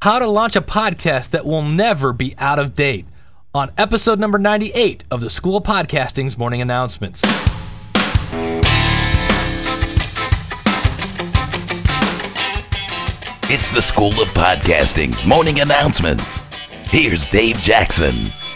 how to launch a podcast that will never be out of date on episode number 98 of the School of Podcasting's Morning Announcements. It's the School of Podcasting's Morning Announcements. Here's Dave Jackson.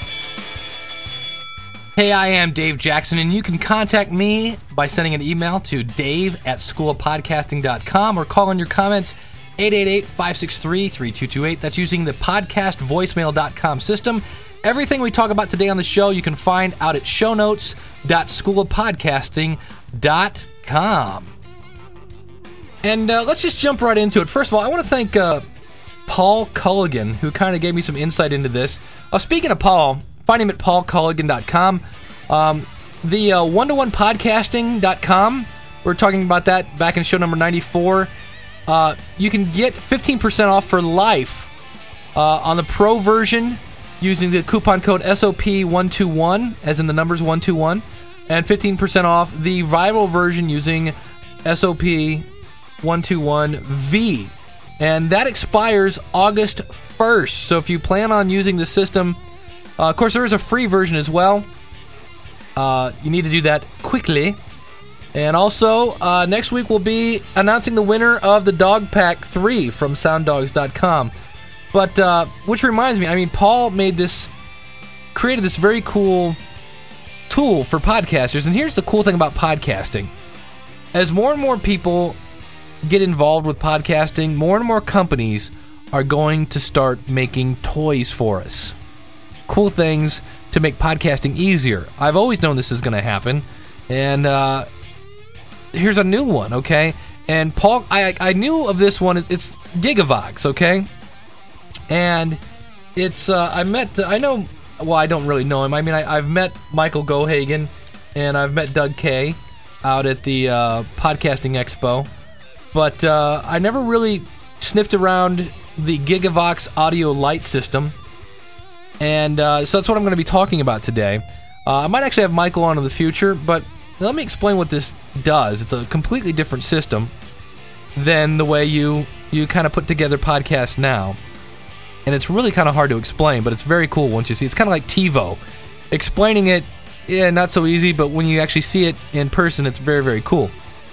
Hey, I am Dave Jackson, and you can contact me by sending an email to dave@schoolofpodcasting.com or call in your comments 888-563-3228. That's using the podcastvoicemail.com system. Everything we talk about today on the show you can find out at shownotes.schoolofpodcasting.com. And let's just jump right into it. First of all, I want to thank Paul Culligan, who kind of gave me some insight into this. Speaking of Paul, find him at paulculligan.com. The one-to-one-podcasting.com, we were talking about that back in show number 94. You can get 15% off for life on the pro version using the coupon code SOP121, as in the numbers 121, and 15% off the viral version using SOP121V. And that expires August 1st. So if you plan on using the system, of course, there is a free version as well. You need to do that quickly. And also, next week we'll be announcing the winner of the Dog Pack 3 from SoundDogs.com. But, which reminds me, Paul created this very cool tool for podcasters. And here's the cool thing about podcasting. As more and more people get involved with podcasting, more and more companies are going to start making toys for us. Cool things to make podcasting easier. I've always known this is going to happen. And here's a new one, okay? And Paul, I knew of this one. It's Gigavox, okay? And it's, I don't really know him. I've met Michael Gohagan, and I've met Doug Kay out at the Podcasting Expo. But I never really sniffed around the Gigavox audio light system. And so that's what I'm going to be talking about today. I might actually have Michael on in the future, but let me explain what this does. It's a completely different system than the way you kind of put together podcasts now. And it's really kind of hard to explain, but it's very cool once you see it. It's kind of like TiVo. Explaining it, yeah, not so easy, but when you actually see it in person, it's very, very cool.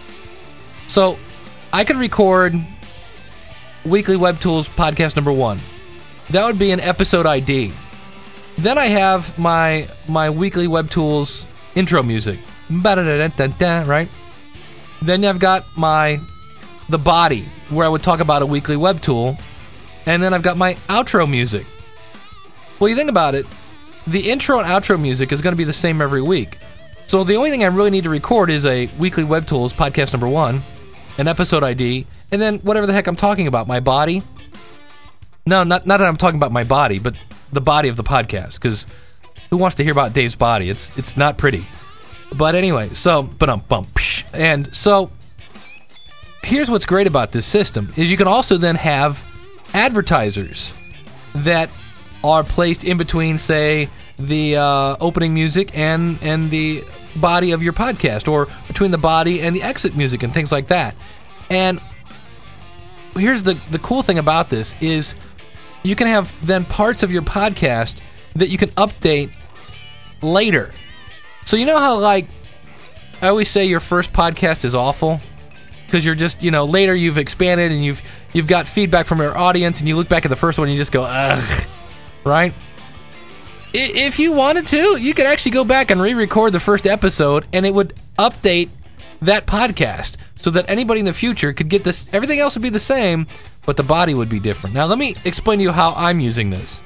So I could record Weekly Web Tools podcast number 1. That would be an episode ID. Then I have my Weekly Web Tools intro music. Right? Then I've got the body, where I would talk about a weekly web tool. And then I've got my outro music. Well, you think about it, the intro and outro music is going to be the same every week. So the only thing I really need to record is a Weekly Web Tools podcast number 1, an episode ID, and then whatever the heck I'm talking about, my body. No, not that I'm talking about my body, but the body of the podcast, because who wants to hear about Dave's body? It's not pretty. But anyway, and so here's what's great about this system, is you can also then have advertisers that are placed in between, say, the opening music and the body of your podcast, or between the body and the exit music and things like that. And here's the cool thing about this is you can have then parts of your podcast that you can update later. So you know how, like, I always say your first podcast is awful? Because you're just, later you've expanded and you've got feedback from your audience, and you look back at the first one and you just go, ugh, right? If you wanted to, you could actually go back and re-record the first episode, and it would update that podcast so that anybody in the future could get this. Everything else would be the same, but the body would be different. Now, let me explain to you how I'm using this.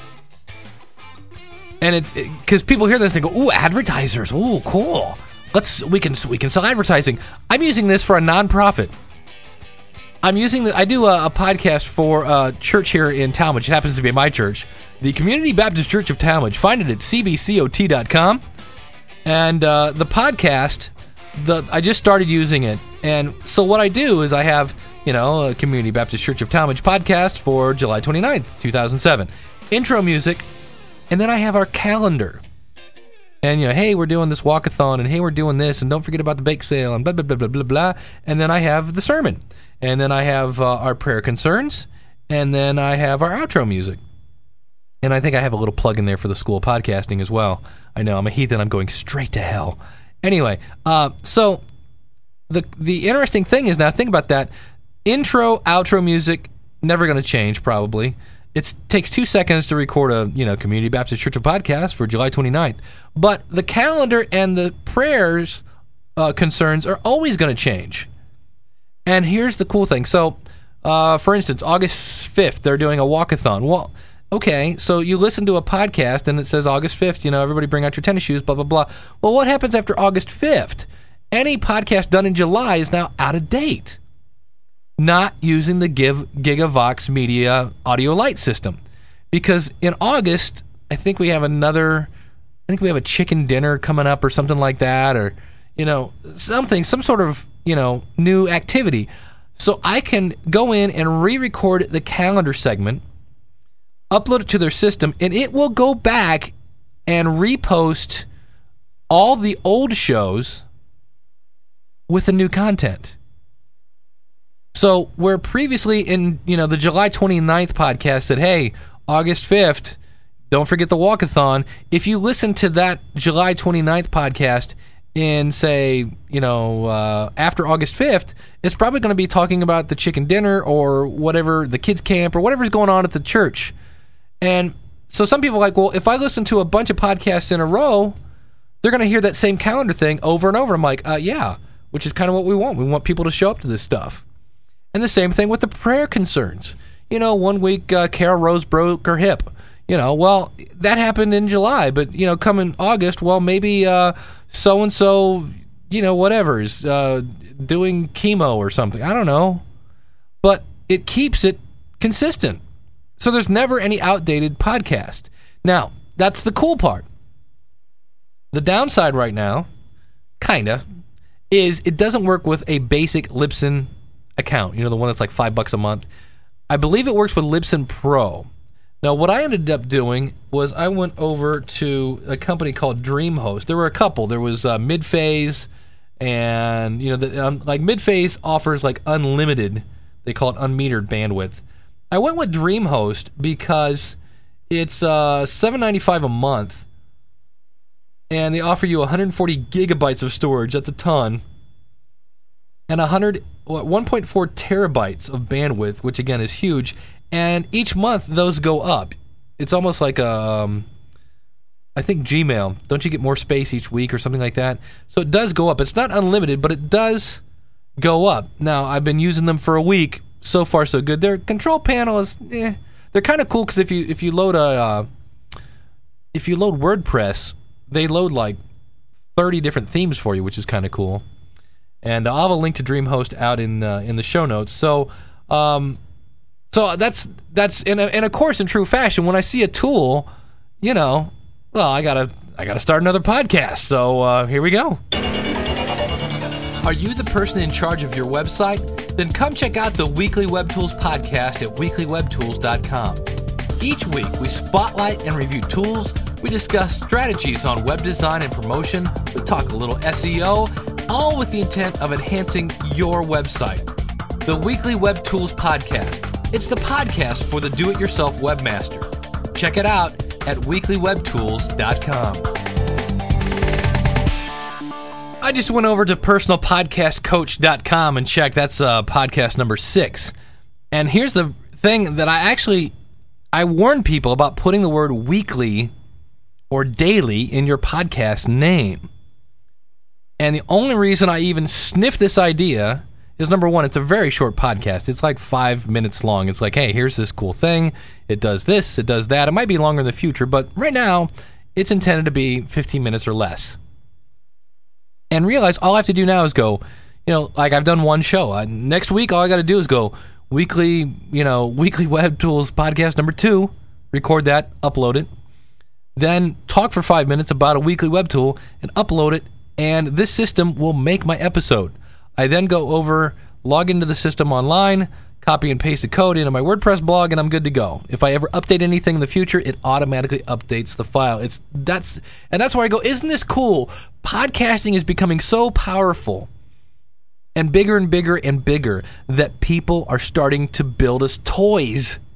And it's because people hear this and go, ooh, advertisers, ooh, cool. We can sell advertising. I'm using this for a nonprofit. I do a podcast for a church here in Talmadge. It happens to be my church, the Community Baptist Church of Talmadge. Find it at cbcot.com. And the podcast, I just started using it. And so what I do is I have, a Community Baptist Church of Talmadge podcast for July 29th, 2007. Intro music. And then I have our calendar. And, hey, we're doing this walkathon, and hey, we're doing this, and don't forget about the bake sale, and blah, blah, blah, blah, blah, blah. And then I have the sermon. And then I have our prayer concerns. And then I have our outro music. And I think I have a little plug in there for the School of Podcasting as well. I know, I'm a heathen. I'm going straight to hell. Anyway, so the interesting thing is, now think about that. Intro, outro music, never going to change probably. It takes 2 seconds to record a Community Baptist Church of podcast for July 29th. But the calendar and the prayers concerns are always going to change. And here's the cool thing. So, for instance, August 5th, they're doing a walkathon. Well, okay, so you listen to a podcast and it says August 5th, everybody bring out your tennis shoes, blah, blah, blah. Well, what happens after August 5th? Any podcast done in July is now out of date. Not using the Gigavox Media Audio Lite system. Because in August, I think we have a chicken dinner coming up or something like that, or, some sort of, new activity. So I can go in and re-record the calendar segment, upload it to their system, and it will go back and repost all the old shows with the new content. So where previously in, the July 29th podcast said, hey, August 5th, don't forget the walkathon. If you listen to that July 29th podcast in, say, after August 5th, it's probably going to be talking about the chicken dinner or whatever, the kids camp or whatever's going on at the church. And so some people are like, well, if I listen to a bunch of podcasts in a row, they're going to hear that same calendar thing over and over. I'm like, yeah, which is kind of what we want. We want people to show up to this stuff. And the same thing with the prayer concerns. 1 week, Carol Rose broke her hip. Well, that happened in July, but, come in August, well, maybe so-and-so, whatever's doing chemo or something. I don't know. But it keeps it consistent. So there's never any outdated podcast. Now, that's the cool part. The downside right now, kinda, is it doesn't work with a basic Libsyn account. The one that's like $5 a month. I believe it works with Libsyn Pro. Now, what I ended up doing was I went over to a company called DreamHost. There were a couple. There was Midphase, and like Midphase offers like unlimited. They call it unmetered bandwidth. I went with DreamHost because it's $7.95 a month, and they offer you 140 gigabytes of storage. That's a ton. And 1.4 terabytes of bandwidth, which again is huge. And each month those go up. It's almost like I think Gmail. Don't you get more space each week or something like that? So it does go up. It's not unlimited, but it does go up. Now, I've been using them for a week. So far, so good. Their control panel is, they're kind of cool because if you load WordPress, they load like 30 different themes for you, which is kind of cool. And I'll have a link to DreamHost out in the show notes. So that's and of course, in true fashion, when I see a tool, well, I gotta start another podcast. So here we go. Are you the person in charge of your website? Then come check out the Weekly Web Tools podcast at weeklywebtools.com. Each week, we spotlight and review tools. We discuss strategies on web design and promotion. We talk a little SEO, all with the intent of enhancing your website. The Weekly Web Tools podcast. It's the podcast for the do-it-yourself webmaster. Check it out at weeklywebtools.com. I just went over to personalpodcastcoach.com and checked. That's podcast number 6. And here's the thing that I warn people about putting the word weekly or daily in your podcast name. And the only reason I even sniff this idea is, number one, it's a very short podcast. It's like 5 minutes long. It's like, hey, here's this cool thing. It does this, it does that. It might be longer in the future, but right now, it's intended to be 15 minutes or less. And realize all I have to do now is go, like I've done one show. Next week, all I got to do is go Weekly Web Tools podcast number 2, record that, upload it, then talk for 5 minutes about a weekly web tool and upload it, and this system will make my episode. I then go over, log into the system online, copy and paste the code into my WordPress blog, and I'm good to go. If I ever update anything in the future, it automatically updates the file. That's where I go, isn't this cool? Podcasting is becoming so powerful and bigger and bigger and bigger that people are starting to build us toys.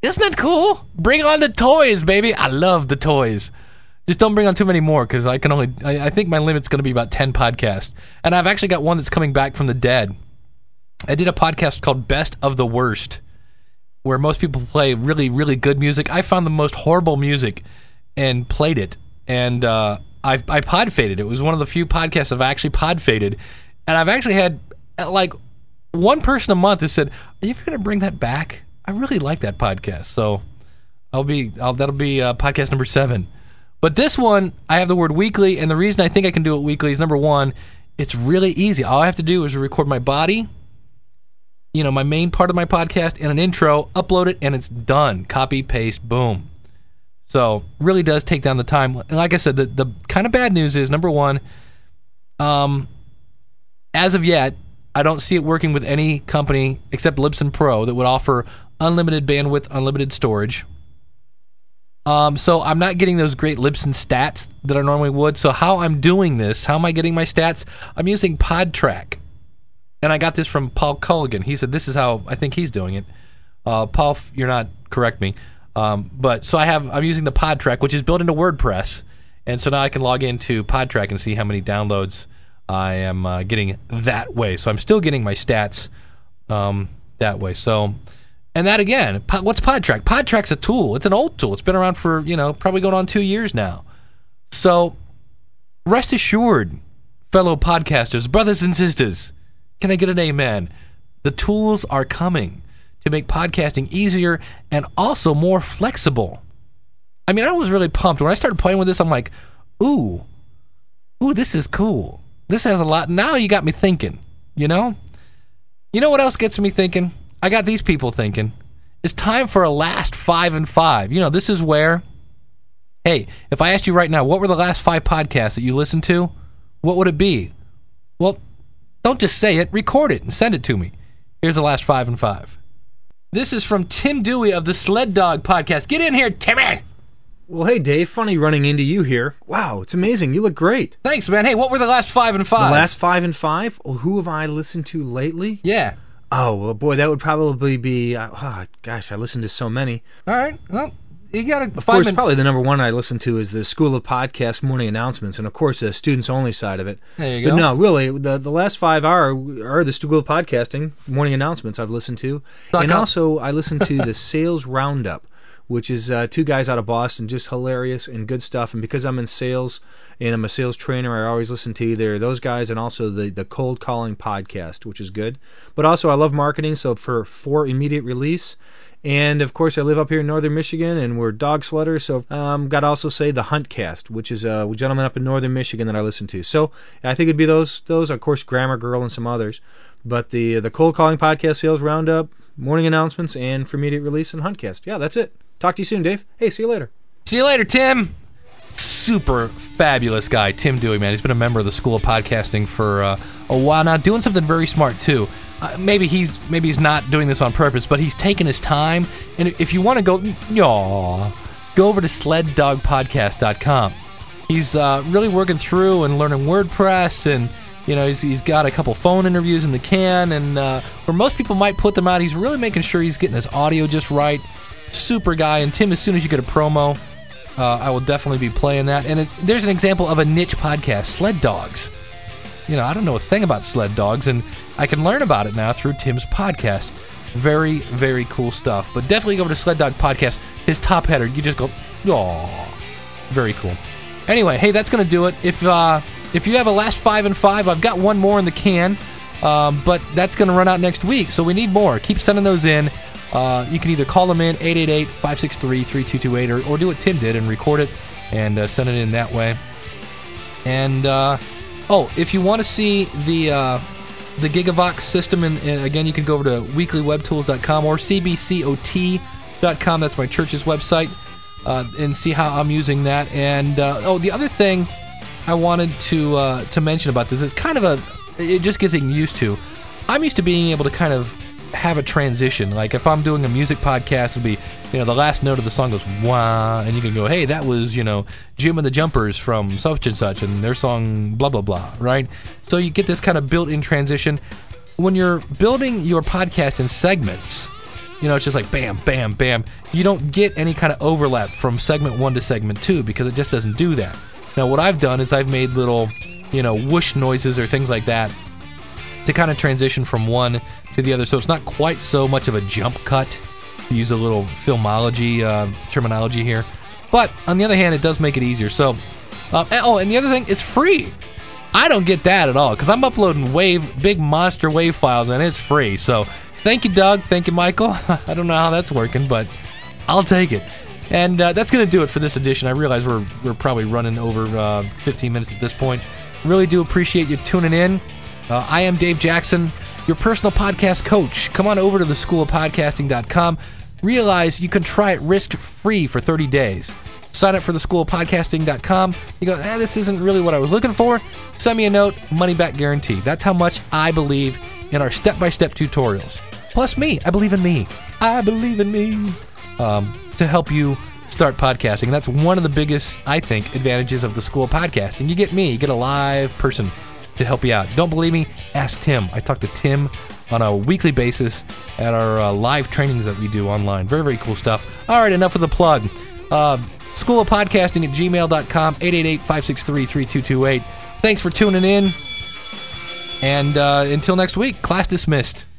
Isn't that cool? Bring on the toys, baby. I love the toys. Just don't bring on too many more, because I think my limit's going to be about 10 podcasts. And I've actually got one that's coming back from the dead. I did a podcast called Best of the Worst, where most people play really, really good music. I found the most horrible music and played it. And I pod faded. It was one of the few podcasts I've actually pod faded. And I've actually had, like, one person a month has said, "Are you ever going to bring that back? I really like that podcast." So that'll be podcast number 7. But this one, I have the word weekly, and the reason I think I can do it weekly is, number one, it's really easy. All I have to do is record my body, my main part of my podcast, and an intro, upload it, and it's done. Copy, paste, boom. So really does take down the time. And like I said, the kind of bad news is, number one, as of yet, I don't see it working with any company except Libsyn Pro that would offer unlimited bandwidth, unlimited storage. So I'm not getting those great Libsyn stats that I normally would. So how I'm doing this, how am I getting my stats? I'm using PodTrack. And I got this from Paul Culligan. He said this is how I think he's doing it. Paul, you're not, correct me. But so I'm using the PodTrack, which is built into WordPress. And so now I can log into PodTrack and see how many downloads I am getting that way. So I'm still getting my stats that way. So... And that, again, what's PodTrack? PodTrack's a tool. It's an old tool. It's been around for, probably going on 2 years now. So, rest assured, fellow podcasters, brothers and sisters, can I get an amen? The tools are coming to make podcasting easier and also more flexible. I mean, I was really pumped. When I started playing with this, I'm like, ooh, this is cool. This has a lot. Now you got me thinking, You know what else gets me thinking? I got these people thinking. It's time for a last 5 and 5. This is where, hey, if I asked you right now, what were the last 5 podcasts that you listened to? What would it be? Well, don't just say it. Record it and send it to me. Here's the last 5 and 5. This is from Tim Dewey of the Sled Dog Podcast. Get in here, Timmy! Well, hey, Dave, funny running into you here. Wow, it's amazing. You look great. Thanks, man. Hey, what were the last 5 and 5? The last 5 and 5? Well, who have I listened to lately? Yeah. Oh, well, boy, that would probably be... I listened to so many. All right. Well, you got to... Of course, probably the number one I listen to is the School of Podcast Morning Announcements, and, of course, the students-only side of it. There you go. But no, really, the last 5 are the School of Podcasting Morning Announcements I've listened to. Also, I listen to the Sales Roundup, which is 2 guys out of Boston, just hilarious and good stuff. And because I'm in sales and I'm a sales trainer, I always listen to either those guys and also the Cold Calling Podcast, which is good. But also I love marketing, so for immediate release. And, of course, I live up here in northern Michigan, and we're dog sledders, so got to also say the Huntcast, which is a gentleman up in northern Michigan that I listen to. So I think it'd be those, of course, Grammar Girl and some others. But the Cold Calling Podcast, Sales Roundup, Morning Announcements, and for immediate release, and Huntcast. Yeah, that's it. Talk to you soon, Dave. Hey, see you later. See you later, Tim. Super fabulous guy, Tim Dewey, man. He's been a member of the School of Podcasting for a while now, doing something very smart, too. Maybe he's not doing this on purpose, but he's taking his time. And if you want to go over to sleddogpodcast.com. He's really working through and learning WordPress, and he's got a couple phone interviews in the can, and where most people might put them out, he's really making sure he's getting his audio just right. Super guy. And Tim, as soon as you get a promo, I will definitely be playing that. And there's an example of a niche podcast, Sled Dogs. I don't know a thing about sled dogs, and I can learn about it now through Tim's podcast. Very, very cool stuff. But definitely go over to Sled Dog Podcast. His top header, you just go, oh, very cool. Anyway, hey, that's going to do it. If you have a last 5 and 5, I've got one more in the can, but that's going to run out next week, so we need more. Keep sending those in. You can either call them in, 888-563-3228, or do what Tim did and record it and send it in that way. And, if you want to see the Gigavox system, and again, you can go over to weeklywebtools.com or cbcot.com. That's my church's website, and see how I'm using that. And, the other thing I wanted to mention about this is it just gets used to. I'm used to being able to kind of have a transition. Like if I'm doing a music podcast, it'll be, the last note of the song goes wah, and you can go, hey, that was, Jim and the Jumpers from such and such, and their song blah blah blah, right? So you get this kind of built-in transition. When you're building your podcast in segments, it's just like bam, bam, bam. You don't get any kind of overlap from segment 1 to segment 2 because it just doesn't do that. Now, what I've done is I've made little, whoosh noises or things like that to kind of transition from one to the other, so it's not quite so much of a jump cut, to use a little filmology terminology here. But, on the other hand, it does make it easier. So, and the other thing, it's free. I don't get that at all, because I'm uploading big monster wave files, and it's free. So, thank you, Doug. Thank you, Michael. I don't know how that's working, but I'll take it. And that's going to do it for this edition. I realize we're probably running over 15 minutes at this point. Really do appreciate you tuning in. I am Dave Jackson, your personal podcast coach. Come on over to theschoolofpodcasting.com. Realize you can try it risk-free for 30 days. Sign up for theschoolofpodcasting.com. You go, this isn't really what I was looking for. Send me a note, money-back guarantee. That's how much I believe in our step-by-step tutorials. Plus me. I believe in me. I believe in me. To help you start podcasting. And that's one of the biggest, I think, advantages of the School of Podcasting. You get me. You get a live person to help you out. Don't believe me? Ask Tim. I talk to Tim on a weekly basis at our live trainings that we do online. Very, very cool stuff. All right, enough of the plug. Schoolofpodcasting at gmail.com, 888-563-3228. Thanks for tuning in. And until next week, class dismissed.